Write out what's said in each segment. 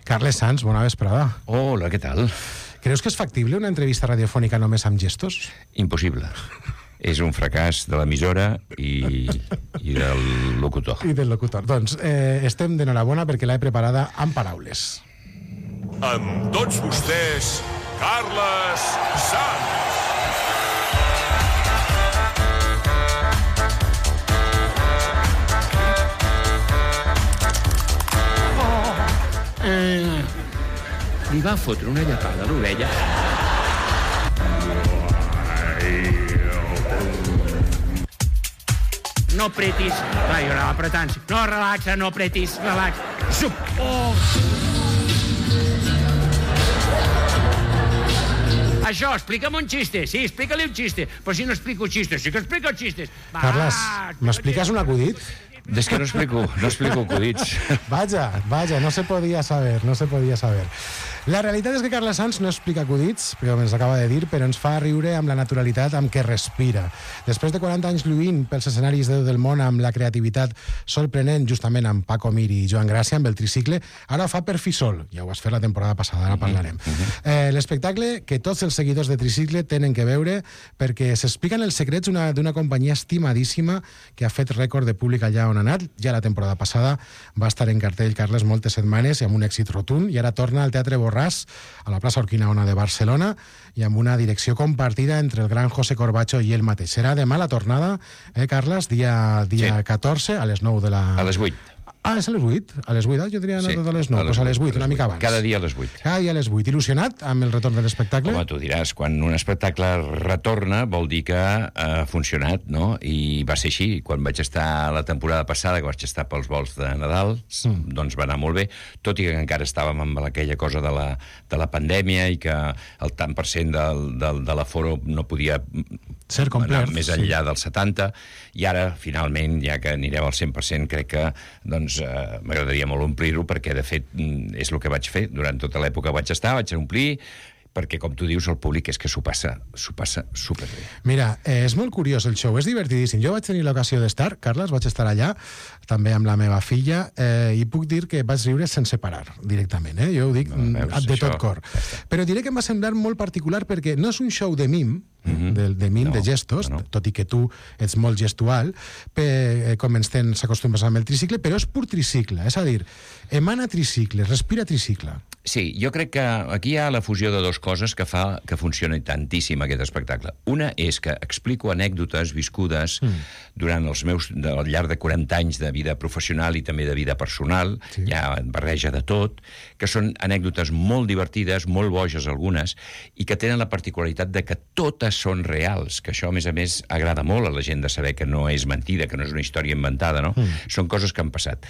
Carles Sans, bona vesprada. Hola, què tal? Creus que és factible una entrevista radiofònica només amb gestos? Impossible. És un fracàs de l'emissora i del locutor. I del locutor. Doncs estem d'enhorabona perquè l'he preparada amb paraules. Amb tots vostès, Carles Sans. Li va fotre una llepada a l'orella. No apretis. Va, jo anava apretant. No, relaxa, no apretis. Relaxa. Xup. Oh. Això, explica'm un xiste. Sí, explica-li un xiste. Però si no explico xistes, sí que explico xistes. Va, Carles, m'expliques un acudit? És que no explico acudits. Vaja, no se podia saber. La realitat és que Carles Sans no explica acudits, com ens acaba de dir, però ens fa riure amb la naturalitat amb què respira. Després de 40 anys lluint pels escenaris del món amb la creativitat sorprenent, justament amb Paco Mir i Joan Gràcia, amb el tricicle, ara ho fa per fi sol. Ja ho vas fer la temporada passada, ara parlarem. L'espectacle que tots els seguidors de tricicle tenen que veure perquè s'expliquen els secrets d'una companyia estimadíssima que ha fet rècord de públic allà on ha anat. Ja la temporada passada va estar en cartell Carles moltes setmanes i amb un èxit rotund, i ara torna al Teatre Borràs, a la plaça Urquinaona de Barcelona, i amb una direcció compartida entre el gran José Corbacho i ell mateix. Serà demà la tornada, Carles, dia 14, a les 9 de la... A les 8. Ah, és a les 8? A les 8, jo diria no tot a les 9, doncs a les 8, una mica abans. Cada dia a les 8. Cada dia a les 8. Il·lusionat amb el retorn de l'espectacle? Home, tu diràs, quan un espectacle retorna vol dir que ha funcionat, no? I va ser així. Quan vaig estar la temporada passada, que vaig estar pels vols de Nadal, doncs va anar molt bé, tot i que encara estàvem amb aquella cosa de la pandèmia i que el tant per cent de l'aforo no podia ser complet, anar més enllà del 70, i ara, finalment, ja que anirem al 100%, crec que m'agradaria molt omplir-ho, perquè de fet és el que vaig fer durant tota l'època vaig omplir, perquè com tu dius el públic és que s'ho passa superbé. Mira, és molt curiós el show, és divertidíssim. Jo vaig tenir l'ocasió d'estar, Carles, vaig estar allà també amb la meva filla, i puc dir que vaig riure sense parar directament, jo ho dic de tot cor. Però diré que em va semblar molt particular perquè no és un show de mim, de gestos, tot i que tu ets molt gestual, com ens tens acostumats amb el tricicle, però és pur tricicle, és a dir, emana tricicle, respira tricicle. Sí, jo crec que aquí hi ha la fusió de dues coses que fa que funcioni tantíssim aquest espectacle. Una és que explico anècdotes viscudes durant al llarg de 40 anys de vida professional i també de vida personal, ja barreja de tot, que són anècdotes molt divertides, molt boges algunes, i que tenen la particularitat de que totes són reals, que això, a més, agrada molt a la gent de saber que no és mentida, que no és una història inventada, no? Són coses que han passat.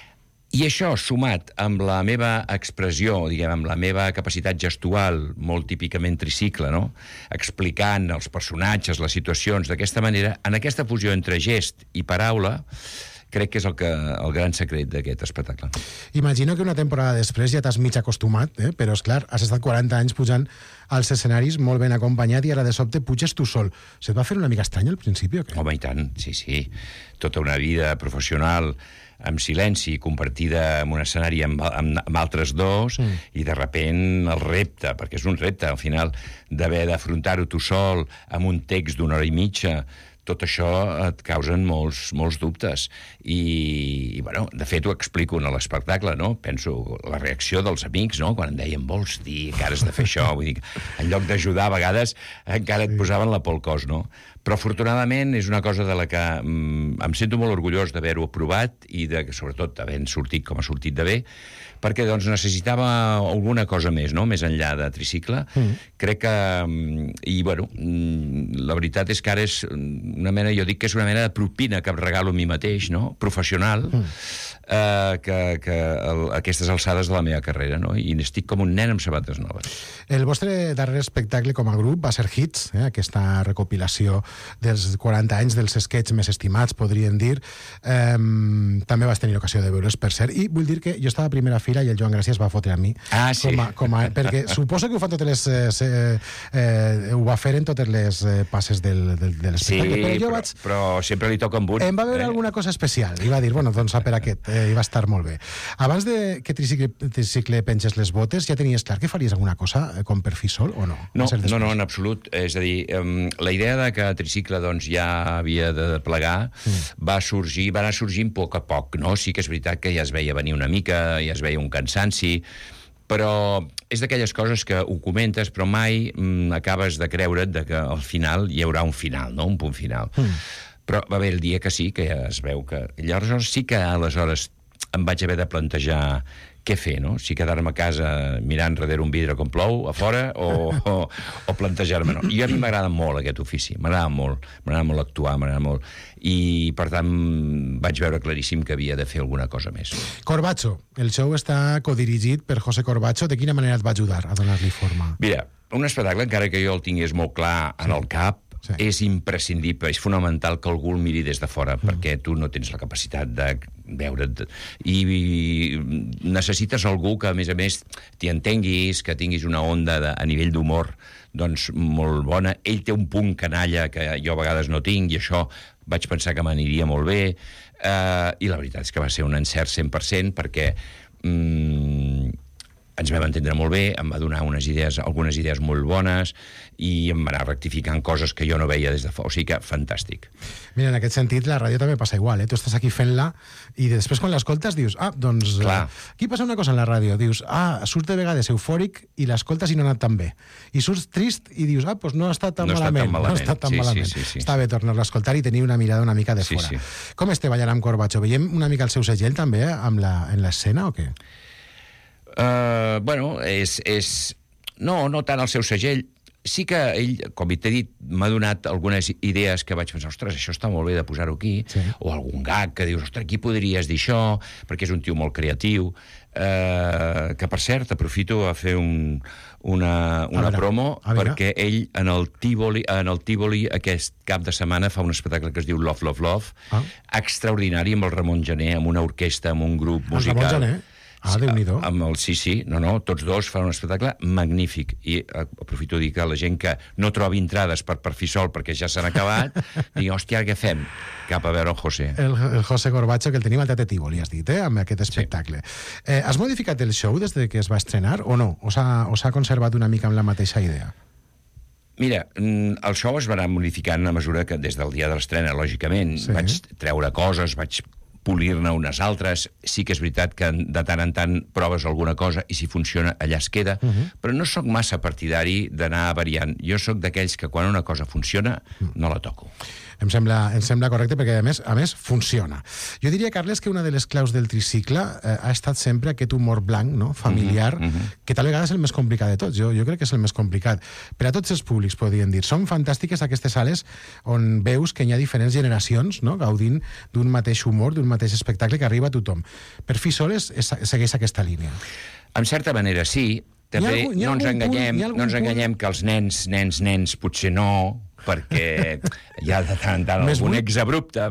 I això, sumat amb la meva expressió, diguem, amb la meva capacitat gestual, molt típicament tricicle, no? Explicant els personatges, les situacions, d'aquesta manera, en aquesta fusió entre gest i paraula, crec que és el gran secret d'aquest espectacle. Imagino que una temporada després ja t'has mig acostumat, però, esclar, has estat 40 anys pujant als escenaris molt ben acompanyat i ara de sobte puges tu sol. Se't va fer una mica estrany al principi o què? Home, i tant, sí. Tota una vida professional amb silenci, compartida en un escenari amb altres dos, i de repent el repte, perquè és un repte, al final, d'haver d'afrontar-ho tu sol amb un text d'una hora i mitja, tot això et causen molts dubtes. I bueno, de fet, ho explico en l'espectacle, no? Penso, la reacció dels amics, no? Quan em deien, vols dir que ara has de fer això? Vull dir, en lloc d'ajudar, a vegades, encara et posaven la por al cos, no? Però, afortunadament, és una cosa de la que em sento molt orgullós d'haver-ho aprovat i, sobretot, havent sortit com ha sortit de bé, perquè doncs, necessitava alguna cosa més, no? Més enllà de tricicle. Crec que... I, bueno, la veritat és que ara és una mena, jo dic que és una mena de propina que em regalo a mi mateix, no? Professional, que a aquestes alçades de la meva carrera, no? I estic com un nen amb sabates noves. El vostre darrer espectacle com a grup va ser Hits, aquesta recopilació dels 40 anys dels sketches més estimats, podríem dir. També vas tenir ocasió de veure's, per cert, i vull dir que jo estava a primera fila i el Joan Gràcia es va fotre a mi. Ah, sí. Perquè suposo que ho fan totes les... ho va fer en totes les passes de l'espectacle. Sí, però sempre li toca amb un. Em va veure alguna cosa especial i va dir, bueno, doncs per aquest. i va estar molt bé. Abans de que Tricicle penges les botes, ja tenies clar que faries alguna cosa com per fi sol o no? No, en absolut. És a dir, la idea de que Tricicle doncs, ja havia de plegar va anar sorgint a poc, no? Sí que és veritat que ja es veia venir una mica, ja es veia un cansanci, però és d'aquelles coses que ho comentes, però mai acabes de creure't que al final hi haurà un final, no? Un punt final. Però va haver el dia que sí, que ja es veu que... Llavors sí que aleshores em vaig haver de plantejar què fer, no? Si quedar-me a casa mirant darrere un vidre com plou a fora o plantejar-me, no? I a mi m'agrada molt aquest ofici, m'agrada molt actuar, m'agrada molt. I, per tant, vaig veure claríssim que havia de fer alguna cosa més. Corbacho, el show està codirigit per José Corbacho. De quina manera et va ajudar a donar-li forma? Mira, un espectacle, encara que jo el tingués molt clar en el cap, és imprescindible, és fonamental que algú el miri des de fora, perquè tu no tens la capacitat de veure't. I necessites algú que, a més, t'hi entenguis, que tinguis una onda a nivell d'humor doncs molt bona. Ell té un punt canalla que jo a vegades no tinc, i això vaig pensar que m'aniria molt bé, i la veritat és que va ser un encert 100%, perquè ens vam entendre molt bé, em va donar algunes idees molt bones, i em va anar rectificant coses que jo no veia des de fora. O sigui que, fantàstic. Mira, en aquest sentit, la ràdio també passa igual, eh? Tu estàs aquí fent-la, i després quan l'escoltes dius, doncs... Aquí passa una cosa en la ràdio, dius, surts de vegades eufòric i l'escoltes i no ha anat tan bé. I surts trist i dius, doncs no ha estat tan malament. No ha estat tan malament. Està bé tornar-lo a escoltar i tenir una mirada una mica de fora. Com este ballant amb Corbacho? Veiem una mica el seu segell també en l'escena o què? Bueno, no tant el seu segell. Sí que ell, com t'he dit, m'ha donat algunes idees que vaig pensar, ostres, això està molt bé de posar-ho aquí, o algun gag que dius, ostres, aquí podries dir això, perquè és un tio molt creatiu, que, per cert, aprofito a fer una promo, perquè ell, en el Tívoli, aquest cap de setmana, fa un espectacle que es diu Love, Love, Love, extraordinari, amb el Ramon Gené, amb una orquestra, amb un grup musical. El Ramon Gené? Déu-n'hi-do. Tots dos fan un espectacle magnífic, i aprofito a dir que la gent que no trobi entrades per fi sol perquè ja s'han acabat, digui, hòstia, què fem? Cap a veure el José. El José Corbacho, que el tenim al Teatre Tívoli, has dit, amb aquest espectacle. Has modificat el show des que es va estrenar o no? O s'ha conservat una mica amb la mateixa idea? Mira, el show es va anar modificant a mesura que, des del dia de l'estrena, lògicament, vaig treure coses, vaig polir-ne unes altres. Sí que és veritat que de tant en tant proves alguna cosa i si funciona allà es queda, però no sóc massa partidari d'anar variant. Jo sóc d'aquells que quan una cosa funciona no la toco. Em sembla correcte perquè, a més, funciona. Jo diria, Carles, que una de les claus del tricicle ha estat sempre aquest humor blanc, no? Familiar, que tal vegada és el més complicat de tots. Jo crec que és el més complicat. Per a tots els públics, podríem dir. Són fantàstiques aquestes sales on veus que hi ha diferents generacions, no? Gaudint d'un mateix humor, d'un mateix espectacle que arriba a tothom. Per fi sol segueix aquesta línia. En certa manera, sí. També no ens enganyem que els nens potser no, perquè hi ha de tant en tant algun exabrupte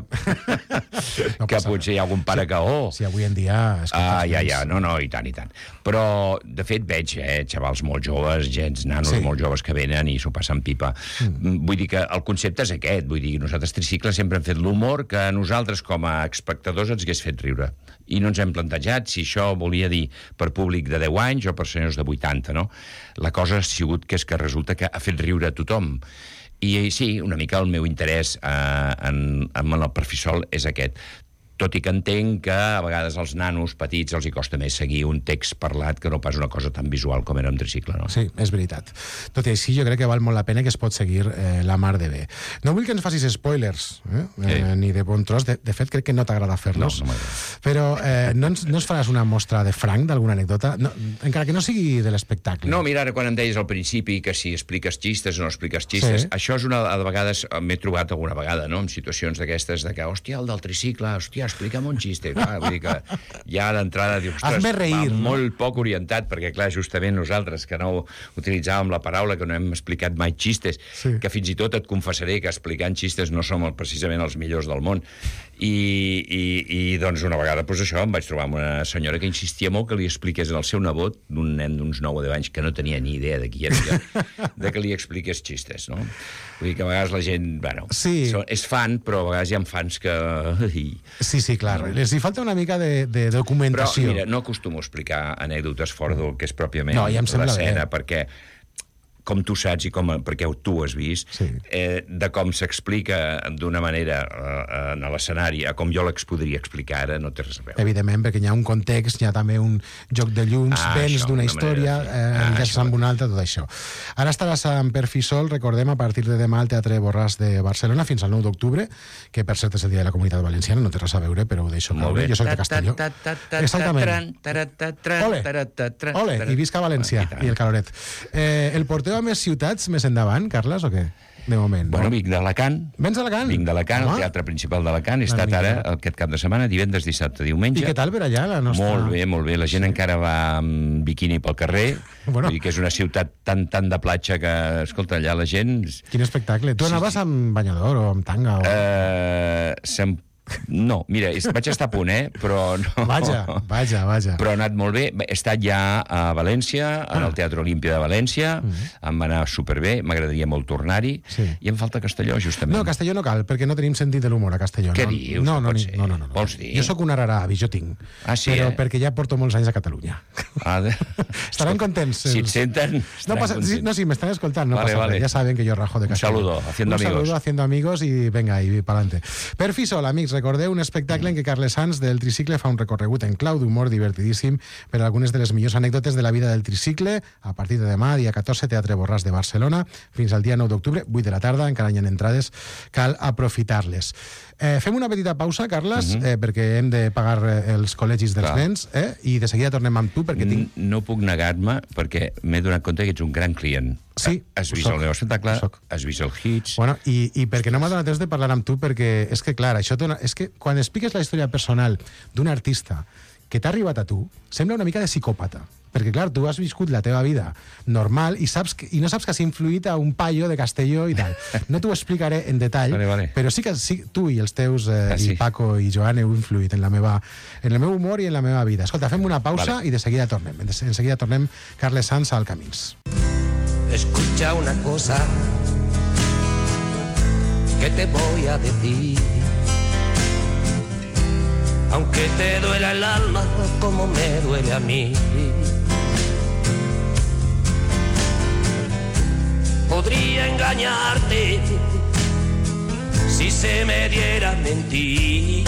que potser hi ha algun pare que Si avui en dia... No, i tant. Però, de fet, veig xavals molt joves, nanos molt joves que venen i s'ho passen pipa. Vull dir que el concepte és aquest. Vull dir, nosaltres Tricicle sempre hem fet l'humor que a nosaltres, com a espectadors, ens hagués fet riure. I no ens hem plantejat si això volia dir per públic de 10 anys o per senyors de 80, no? La cosa ha sigut que és que resulta que ha fet riure a tothom. I sí, una mica el meu interès en el Perfisol és aquest. Tot i que entenc que a vegades als nanos petits els hi costa més seguir un text parlat que no pas una cosa tan visual com era un tricicle, no? Sí, és veritat. Tot i així, jo crec que val molt la pena que es pot seguir la mar de bé. No vull que ens facis spoilers, ni de bon tros. De fet, crec que no t'agrada fer-los. No m'agrada. Però no ens faràs una mostra de franc d'alguna anècdota? Encara que no sigui de l'espectacle. No, mira, ara quan em deies al principi que si expliques xistes o no expliques xistes, això és a vegades m'he trobat alguna vegada, no?, en situacions d'aquestes de que, hòstia, el del tricicle, hòstia, explica'm un xiste. Vull dir que ja d'entrada dius, ostres, va molt poc orientat, perquè, clar, justament nosaltres, que no utilitzàvem la paraula, que no hem explicat mai xistes, que fins i tot et confessaré que explicant xistes no som precisament els millors del món. I doncs una vegada doncs això, em vaig trobar amb una senyora que insistia molt que li expliqués al seu nebot, d'un nen d'uns 9 o 10 anys que no tenia ni idea de qui era jo, de que li expliqués xistes, no? Vull dir que a vegades la gent, bueno, és fan, però a vegades hi ha fans que... Sí, clar, els hi falta una mica de documentació. Però, mira, no acostumo a explicar anècdotes fora del que és pròpiament l'escena, perquè com tu saps i perquè tu ho has vist, de com s'explica d'una manera en l'escenari a com jo podria explicar ara, no té res a veure. Evidentment, perquè hi ha un context, hi ha també un joc de llums, vents d'una història, enllaços amb una altra, tot això. Ara estaràs amb Perfisol, recordem, a partir de demà al Teatre Borràs de Barcelona fins al 9 d'octubre, que per cert és el dia de la Comunitat Valenciana, no té res a veure, però ho deixo caure. Jo soc de Castelló. Exactament. Ole, i visca València, i el caloret. El porteu a més ciutats més endavant, Carles, o què? De moment. Bueno, vinc d'Alacant. Vens d'Alacant? Vinc d'Alacant, el Teatre Principal d'Alacant. He estat ara, aquest cap de setmana, divendres, dissabte, diumenge. I què tal per allà, la nostra... Molt bé. La gent encara va amb biquini pel carrer. Vull dir que és una ciutat tan de platja que, escolta, allà la gent... Quin espectacle. Tu anaves amb banyador o amb tanga? No, mira, vaig estar a punt, però no... Vaja. Però ha anat molt bé. He estat ja a València, en el Teatre Olímpia de València, em va anar superbé, m'agradaria molt tornar-hi, i em falta Castelló, justament. No, Castelló no cal, perquè no tenim sentit de l'humor a Castelló. Què dius? No. Vols dir? Jo sóc un araravi, jo tinc. Però perquè ja porto molts anys a Catalunya. Estaran contents. Si et senten, no, si m'estan escoltant, no passa res. Ja saben que jo rajo de Castelló. Un saludo, haciendo amigos, i venga, i pa'lante. Perfisol, amics, recordeu un espectacle en què Carles Sans del Tricicle fa un recorregut en clau d'humor divertidíssim per algunes de les millors anècdotes de la vida del Tricicle a partir de demà, dia 14, Teatre Borràs de Barcelona, fins al dia 9 d'octubre, 8 de la tarda, encara hi ha entrades, cal aprofitar-les. Fem una petita pausa, Carles, perquè hem de pagar els col·legis dels nens, i de seguida tornem amb tu, perquè tinc... No puc negar-me, perquè m'he donat compte que ets un gran client. Sí, has vist el meu espectacle, has vist el Hits... Bueno, i perquè no m'ha donat temps de parlar amb tu, perquè és que, clar, és que quan expliques la història personal d'un artista que t'ha arribat a tu, sembla una mica de psicòpata. Perquè, clar, tu has viscut la teva vida normal i no saps que has influït a un paio de Castelló i tal. No t'ho explicaré en detall, però sí que tu i els teus, i Paco i Joan, heu influït en el meu humor i en la meva vida. Escolta, fem una pausa i de seguida tornem. Enseguida tornem Carles Sans al Camins. Escucha una cosa que te voy a decir, aunque te duela el alma como me duele a mí. Podría engañarte si se me diera mentir.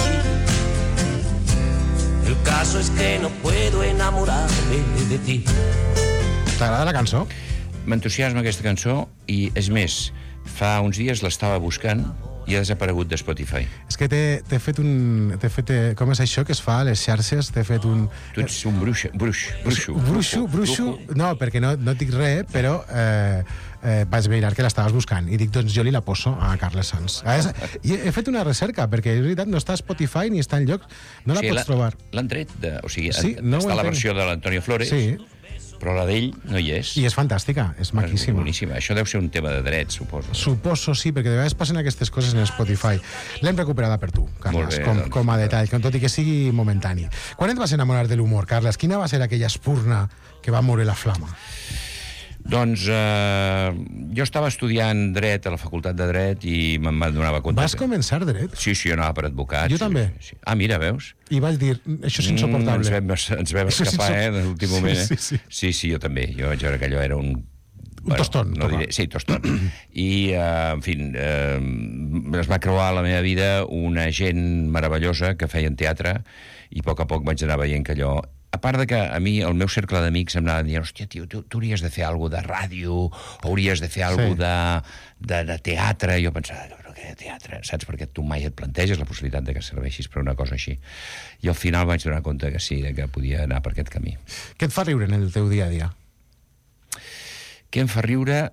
El caso es que no puedo enamorarme de ti. T'agrada la cançó? M'entusiasma aquesta cançó i, és més, fa uns dies l'estava buscant i ha desaparegut de Spotify. És que t'he fet com és això que es fa a les xarxes? T'he fet un... Tu ets un bruixo. No, perquè no dic res, però vaig mirar que l'estaves buscant i dic, doncs jo li la poso a Carles Sans. I he fet una recerca, perquè és veritat, no està a Spotify ni està enlloc, no la pots trobar. L'han tret, està la versió de l'Antonio Flores, però la d'ell no hi és. I és fantàstica, és maquíssima. És boníssima. Això deu ser un tema de drets, suposo. Suposo, sí, perquè de vegades passen aquestes coses en Spotify. L'hem recuperada per tu, Carles, com a detall, tot i que sigui momentani. Quan et vas enamorar de l'humor, Carles? Quina va ser aquella espurna que va moure la flama? Doncs jo estava estudiant dret a la facultat de dret i me'n donava compte. Vas començar dret? Sí, jo anava per advocat. Jo també. Ah, mira, veus? I vaig dir, això és insuportable. Ens vam escapar, de l'últim moment. Sí, jo també. Jo vaig veure que allò era un tostón. Sí, tostón. I, en fi, es va creuar a la meva vida una gent meravellosa que feien teatre i a poc vaig anar veient que allò... A part de que a mi, el meu cercle d'amics em anava dient, hòstia, tio, tu hauries de fer alguna de ràdio, o hauries de fer alguna de teatre. I jo pensava, però què de teatre? Saps? Perquè tu mai et planteges la possibilitat de que serveixis per una cosa així. I al final vaig donar compte que sí, que podia anar per aquest camí. Què et fa riure en el teu dia a dia? Què em fa riure?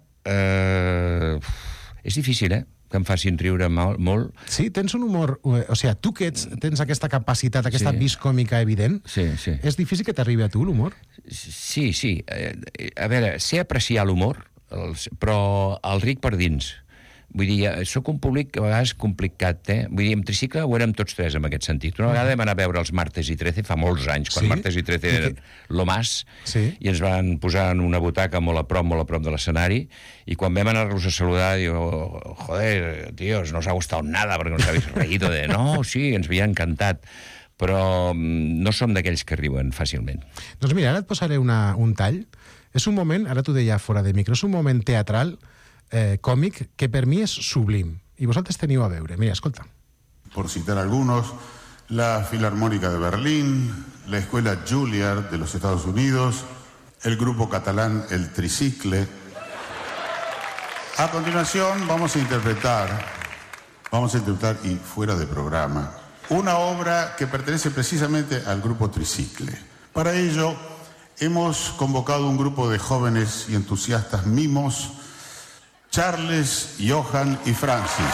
És difícil, que em facin riure molt. Sí, tens un humor... O sigui, tu que tens aquesta capacitat, aquesta vis còmica evident, és difícil que t'arribi a tu l'humor? Sí. A veure, sé apreciar l'humor, però el ric per dins. Vull dir, sóc un públic a vegades complicat, Vull dir, amb tricicle ho érem tots tres, en aquest sentit. Una vegada vam anar a veure els Martes i 13, fa molts anys, quan Martes i 13 eren lo más, i ens van posar en una butaca molt a prop de l'escenari, i quan vam anar-los a saludar, diu, joder, tíos, no os ha gustado nada, perquè no us habéis reído de... No, sí, ens havia encantat, però no som d'aquells que riuen fàcilment. Doncs mira, ara et posaré un tall. És un moment, ara t'ho deia fora de micro, és un moment teatral, còmic, que per mi és sublim. I vosaltres teniu a veure. Mira, escolta. Por citar algunos, la Filarmónica de Berlín, la Escuela Juilliard de los Estados Unidos, el grupo catalán El Tricicle. A continuación vamos a interpretar, y fuera de programa, una obra que pertenece precisamente al grupo Tricicle. Para ello, hemos convocado un grupo de jóvenes y entusiastas mimos, Charles, Johan i Francis.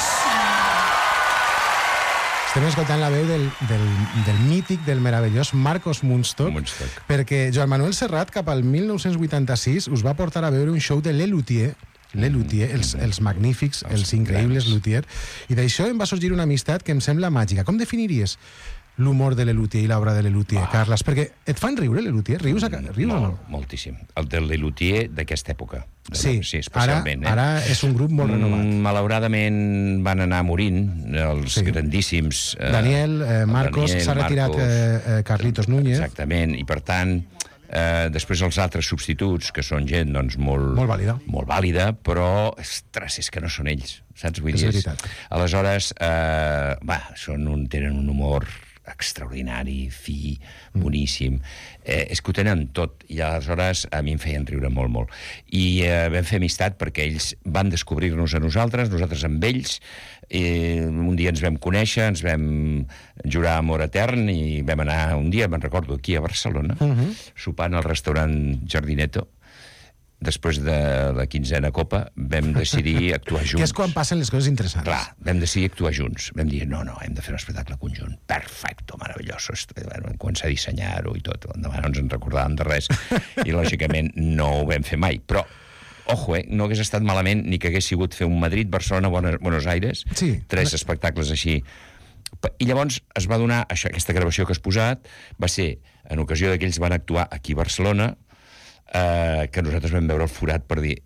Estem escoltant la veu del mític, del meravellós Marcos Munstock, perquè Joan Manuel Serrat, cap al 1986, us va portar a veure un show de Lelutier, els magnífics, els increïbles Luthier, i d'això em va sorgir una amistat que em sembla màgica. Com definiries l'humor de Lelutier i l'obra de Lelutier, Carles? Perquè et fan riure, Lelutier? Rius o no? Moltíssim. El de Lelutier d'aquesta època. Sí, especialment. Ara és un grup molt renovat. Malauradament van anar morint els grandíssims... Daniel, Marcos, s'ha retirat Carlitos Núñez. Exactament, i per tant... després els altres substituts, que són gent doncs, molt vàlida, però, ostres, és que no són ells, saps? Vull dir, aleshores, tenen un humor extraordinari, fi, boníssim. És que ho tenen tot, i aleshores a mi em feien riure molt, molt. I vam fer amistat perquè ells van descobrir-nos a nosaltres amb ells. Un dia ens vam conèixer, ens vam jurar amor etern i vam anar un dia, me'n recordo, aquí a Barcelona, sopant al restaurant Jardineto. Després de la 15a copa vam decidir actuar junts. Que és quan passen les coses interessants. Clar, vam decidir actuar junts. Vam dir, no, hem de fer un espectacle conjunt. Perfecto, maravilloso. Vam començar a dissenyar-ho i tot. Endavant no ens en recordàvem de res. I, lògicament, no ho vam fer mai. Però, ojo, no hagués estat malament ni que hagués sigut fer un Madrid, Barcelona, Buenos Aires, 3 espectacles així. I llavors es va donar, aquesta gravació que has posat, va ser en ocasió que ells van actuar aquí a Barcelona, que nosaltres vam veure el forat per dir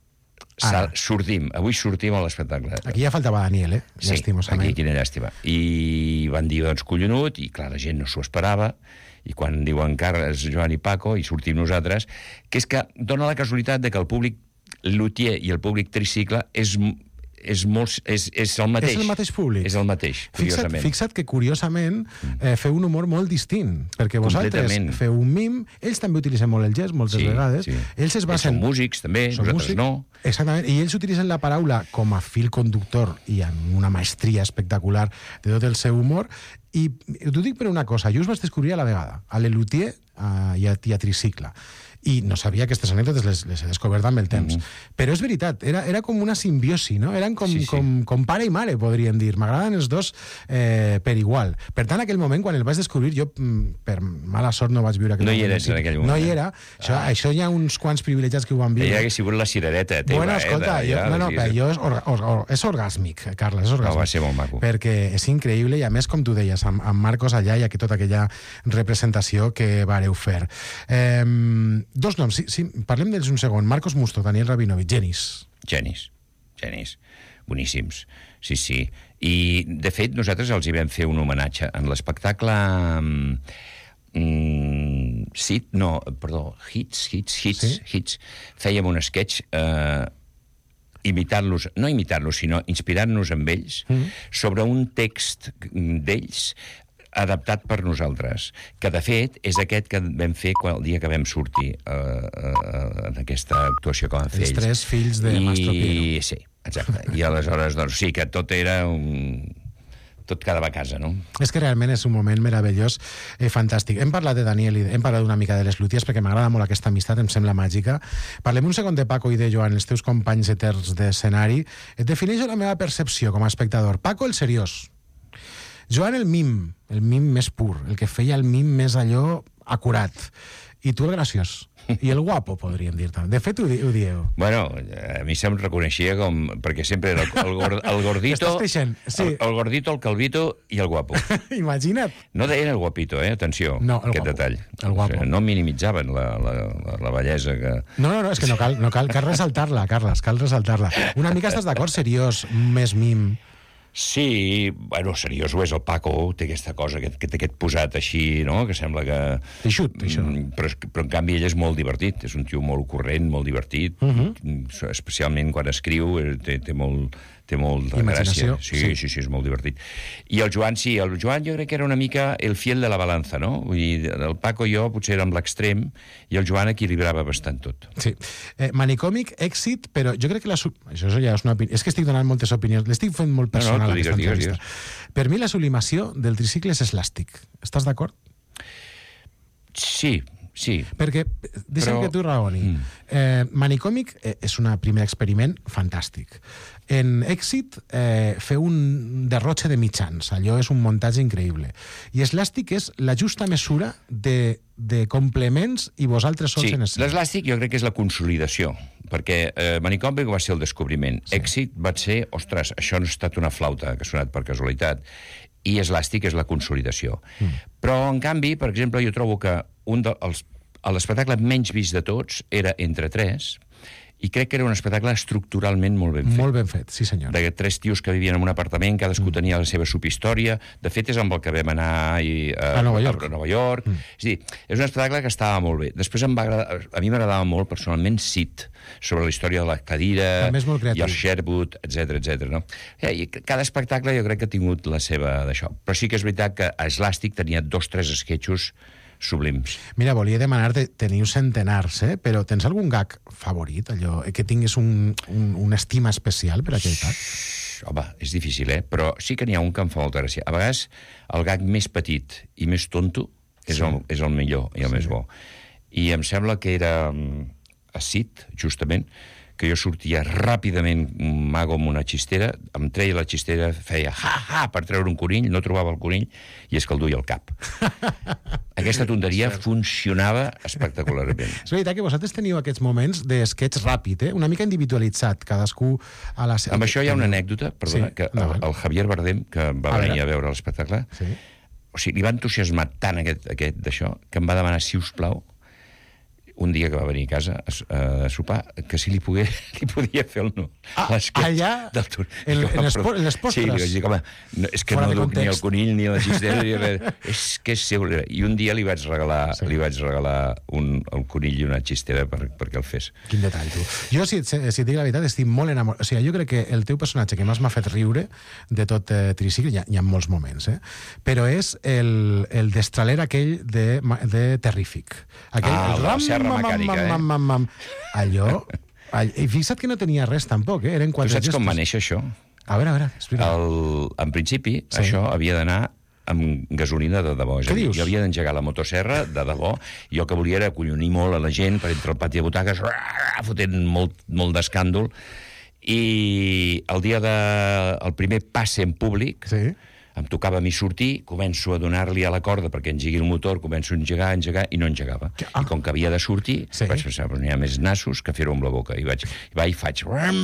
avui sortim a l'espectacle. Aquí ja faltava Daniel, llàstimosament. Sí, aquí quina llàstima. I van dir, doncs, collonut, i clar, la gent no s'ho esperava, i quan diuen Carles, Joan i Paco, i sortim nosaltres, que és que dona la casualitat de que el públic Luthier i el públic Tricicle és el mateix. És el mateix públic. És el mateix, curiosament. Fixa't que, curiosament, feu un humor molt distint, perquè vosaltres feu un mim, ells també utilitzen molt el gest, moltes vegades. Ells es basen... Són músics, també, nosaltres no. Exactament, i ells utilitzen la paraula com a fil conductor i amb una maestria espectacular de tot el seu humor, i t'ho dic per una cosa, jo us vaig descobrir a la vegada, a Lelutier i a Tricicle. I no sabia aquestes anècdotes, les he descobert amb el temps. Però és veritat, era com una simbiosi, no? Eren com pare i mare, podríem dir. M'agraden els dos per igual. Per tant, en aquell moment, quan el vaig descobrir, jo, per mala sort, no vaig viure aquell moment. No hi eres en aquell moment. No hi era. Això hi ha uns quants privilegiats que ho van viure. Ja hagués sigut la cirereta teva. Bueno, escolta, és orgàsmic, Carles, és orgàsmic. Va ser molt maco. Perquè és increïble, i a més, com tu deies, amb Marcos allà hi ha tota aquella representació que vareu fer. Dos noms, sí, parlem d'ells un segon. Marcos Munstock, Daniel Rabinovich, genis, boníssims, sí. I, de fet, nosaltres els hi vam fer un homenatge en l'espectacle Hits. Fèiem un sketch no imitant-los, sinó inspirant-nos amb ells sobre un text d'ells adaptat per nosaltres, que de fet és aquest que vam fer el dia que vam sortir en aquesta actuació que van fer ells. Els 3 fills de Mastro Piero. Sí, exacte. I aleshores, doncs sí, que tot era tot quedava a casa, no? És que realment és un moment meravellós, fantàstic. Hem parlat de Daniel i hem parlat una mica de les Luthiers perquè m'agrada molt aquesta amistat, em sembla màgica. Parlem un segon de Paco i de Joan, els teus companys eterns d'escenari. Et defineixo la meva percepció com a espectador. Paco, el seriós. Joan, el mim més pur, el que feia el mim més allò acurat. I tu, el graciós. I el guapo, podríem dir també. De fet, ho dieu. Bueno, a mi se'm reconeixia com... Perquè sempre era el gordito... Estàs creixent, sí. El gordito, el calvito i el guapo. Imagina't. No deien el guapito, atenció, No, el aquest guapo. detall. El guapo. O sigui, no minimitzaven la bellesa que... No, és que no cal ressaltar-la, Carles, cal ressaltar-la. Una mica estàs d'acord, seriós, més mim. Sí, bueno, seriós ho és el Paco, té aquesta cosa, que té aquest posat així, no?, que sembla que... Eixut, això. Però en canvi ell és molt divertit, és un tio molt corrent, molt divertit, especialment quan escriu, té molt de Imaginació, gràcia. Sí, és molt divertit. I el Joan, sí, el Joan jo crec que era una mica el fiel de la balança, no? Vull dir, el Paco i jo potser érem l'extrem i el Joan equilibrava bastant tot. Sí. Manicòmic, èxit, però jo crec que això ja és una opinió. És que estic donant moltes opinions. L'estic fent molt personal, aquesta entrevista. Per mi la sublimació del tricicle és eslàstic. Estàs d'acord? Sí. Perquè, deixa'm que tu raoni. Manicòmic és un primer experiment fantàstic. En èxit, fer un derrotxe de mitjans. Allò és un muntatge increïble. I eslàstic és la justa mesura de complements i vosaltres sols en escena. L'eslàstic jo crec que és la consolidació, perquè Manicòmic va ser el descobriment. Sí. Èxit va ser, ostres, això no ha estat una flauta que ha sonat per casualitat, i eslàstic és la consolidació. Però, en canvi, per exemple, jo trobo que l'espectacle menys vist de tots era Entre tres, i crec que era un espectacle estructuralment molt ben fet. Molt ben fet, sí senyor. De tres tios que vivien en un apartament, cadascú tenia la seva subhistòria. De fet, és amb el que vam anar a Nova York. És a dir, és un espectacle que estava molt bé. Després a mi m'agradava molt, personalment, Sid, sobre la història de la cadira, i el Sherwood, etc. No? I cada espectacle jo crec que ha tingut la seva d'això. Però sí que és veritat que a Eslàstic tenia 2 o 3 esquetxos sublims. Mira, volia demanar-te, teniu centenars, però tens algun gag favorit, allò, que tinguis una estima especial per aquell gag? Home, és difícil, però sí que n'hi ha un que em fa molta gràcia. A vegades, el gag més petit i més tonto és el millor i el més bo. I em sembla que era a Sid, justament, que jo sortia ràpidament mago amb una xistera, em treia la xistera, feia ha-ha per treure un conill, no trobava el conill, i és que el duia al cap. Aquesta tonteria funcionava espectacularment. És veritat que vosaltres teniu aquests moments d'esquetx ràpid, una mica individualitzat, cadascú a la seva... Amb això hi ha una anècdota, perdona, que el Javier Bardem, que va venir a veure l'espectacle, o sigui, li va entusiasmar tant aquest d'això, que em va demanar, si us plau, un dia que va venir a casa a sopar, que si li podia fer el no. Allà, en les postres? Sí, li vaig dir, home, és que no duc ni el conill ni la xistera, és que és seu. I un dia li vaig regalar el conill i una xistera perquè el fes. Quin detall, tu. Jo, si et dic la veritat, estic molt enamorat. O sigui, jo crec que el teu personatge que més m'ha fet riure de tot Tricicle, hi ha molts moments, però és el destraler aquell de Terrífic. La serra mecànica, allò... I fixa't que no tenia res, tampoc, eren 4 gestos. Tu saps com va néixer això? A veure, explica. En principi, això havia d'anar amb gasolina de debò. És a dir, jo havia d'engegar la motosserra de debò, i jo que volia era acollonir molt a la gent per entre el pati de butaques, fotent molt d'escàndol, i el dia del primer passe en públic... em tocava a mi sortir, començo a donar-li a la corda perquè engegui el motor, començo a engegar, i no engegava. I com que havia de sortir, vaig pensar, però n'hi ha més nassos que fer-ho amb la boca. I faig...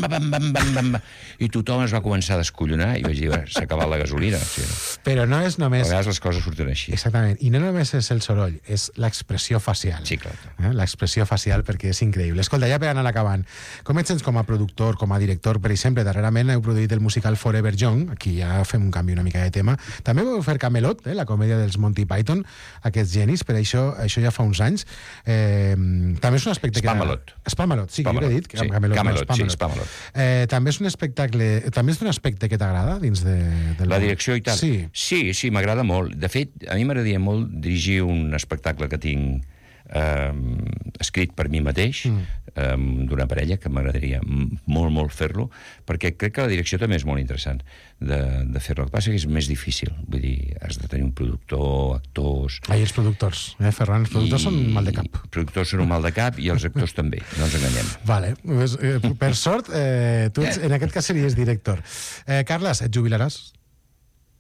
I tothom es va començar a descollonar, i vaig dir, s'ha acabat la gasolina. Però no és només... A vegades les coses surten així. Exactament. I no només és el soroll, és l'expressió facial. Sí, clar. L'expressió facial, perquè és increïble. Escolta, ja per anar acabant, com ets com a productor, com a director, per exemple, darrerament heu produït el musical Forever Young, aquí ja fem un canvi una mica de tema. També vau fer Camelot, la comèdia dels Monty Python, aquests genis, per això ja fa uns anys. També és un aspecte... Spamalot. Spamalot, sí, jo he dit. Camelot, sí, Spamalot. També és un espectacle... També és un aspecte que t'agrada dins de... La direcció i tal. Sí, m'agrada molt. De fet, a mi m'agradaria molt dirigir un espectacle que tinc escrit per mi mateix, d'una parella, que m'agradaria molt fer-lo, perquè crec que la direcció també és molt interessant de fer-lo. El que passa és més difícil, vull dir, has de tenir un productor, actors... Els productors, Ferran, els productors són un mal de cap. Els productors són un mal de cap i els actors també, no ens enganyem. Vale, per sort, tu en aquest cas series director. Carles, et jubilaràs?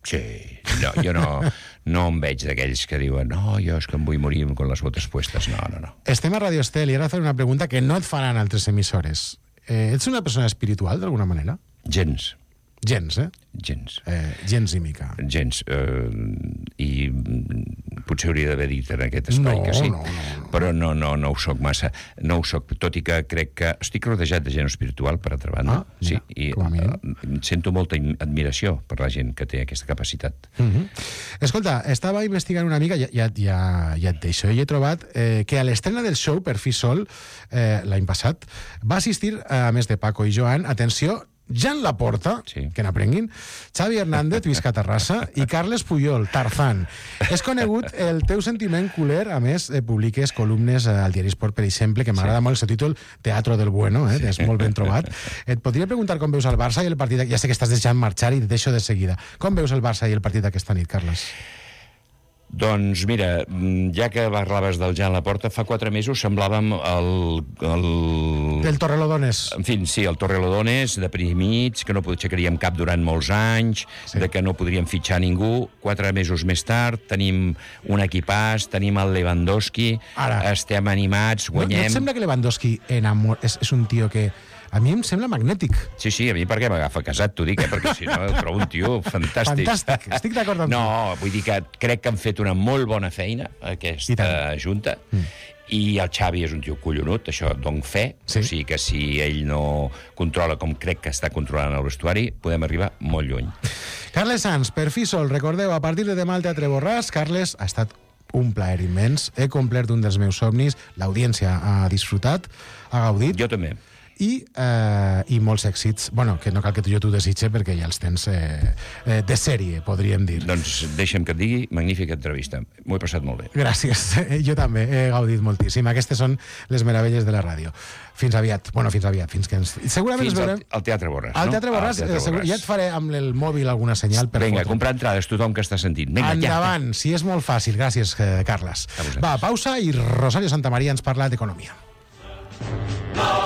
Sí, no, jo no em veig d'aquells que diuen no, jo és que em vull morir con les botes puestes. No. Estem a Radio Estel i ara faré una pregunta que no et faran altres emissores. Ets una persona espiritual, d'alguna manera? Gens. Gens, eh? Gens. Gens i mica. Gens. I potser hauria d'haver dit en aquest espai que sí. No. Però no ho soc massa. No ho soc, tot i que crec que estic rodejat de gent espiritual, per altra banda. Mira, sí, i sento molta admiració per la gent que té aquesta capacitat. Escolta, estava investigant una mica, ja et deixo, i he trobat que a l'estrena del show Per fi sol, l'any passat, va assistir, a més de Paco i Joan, atenció, Jan Laporta, sí, que n'aprenguin, Xavi Hernández, visca Terrassa, i Carles Puyol, Tarzán. És conegut el teu sentiment culer, a més, publiques columnes al Diari Esport, per exemple, que m'agrada molt el seu títol, Teatro del Bueno, és molt ben trobat. Et podria preguntar com veus el Barça i el partit... Ja sé que estàs deixant marxar i et deixo de seguida. Com veus el Barça i el partit d'aquesta nit, Carles? Doncs mira, ja que parlaves del Jan Laporta, fa 4 mesos semblàvem el Torrelodones. En fi, sí, el Torrelodones, deprimits, que no aixecaríem cap durant molts anys, sí, de que no podríem fitxar ningú. 4 mesos més tard tenim un equipàs, tenim el Lewandowski, estem animats, guanyem... No et sembla que Lewandowski és un tio que... A mi em sembla magnètic. Sí, a mi perquè m'agafa casat, t'ho dic, perquè si no el trobo un tio fantàstic. Fantàstic, estic d'acord amb tu. No, vull dir que crec que han fet una molt bona feina, aquesta junta, i el Xavi és un tio collonut, això dono fe, sí, o sigui que si ell no controla com crec que està controlant el vestuari, podem arribar molt lluny. Carles Sans, Per fi sol, recordeu, a partir de demà al Teatre Borràs. Carles, ha estat un plaer immens, he complert un dels meus somnis, l'audiència ha disfrutat, ha gaudit. Jo també. I molts èxits, bueno, que no cal que jo t'ho desitge perquè ja els tens de sèrie, podríem dir. Doncs deixa'm que et digui, magnífica entrevista, m'ho he passat molt bé. Gràcies, jo també he gaudit moltíssim. Aquestes són les meravelles de la ràdio. Fins aviat, fins que ens... Segurament fins ens veurem... al Teatre Borràs, al Teatre Borràs, ja et faré amb el mòbil alguna senyal per Vinga, foto. comprar entrades, tothom que està sentint. Vinga, endavant, si és molt fàcil. Gràcies, Carles. Va, pausa i Rosario Santamaría ens parla d'economia.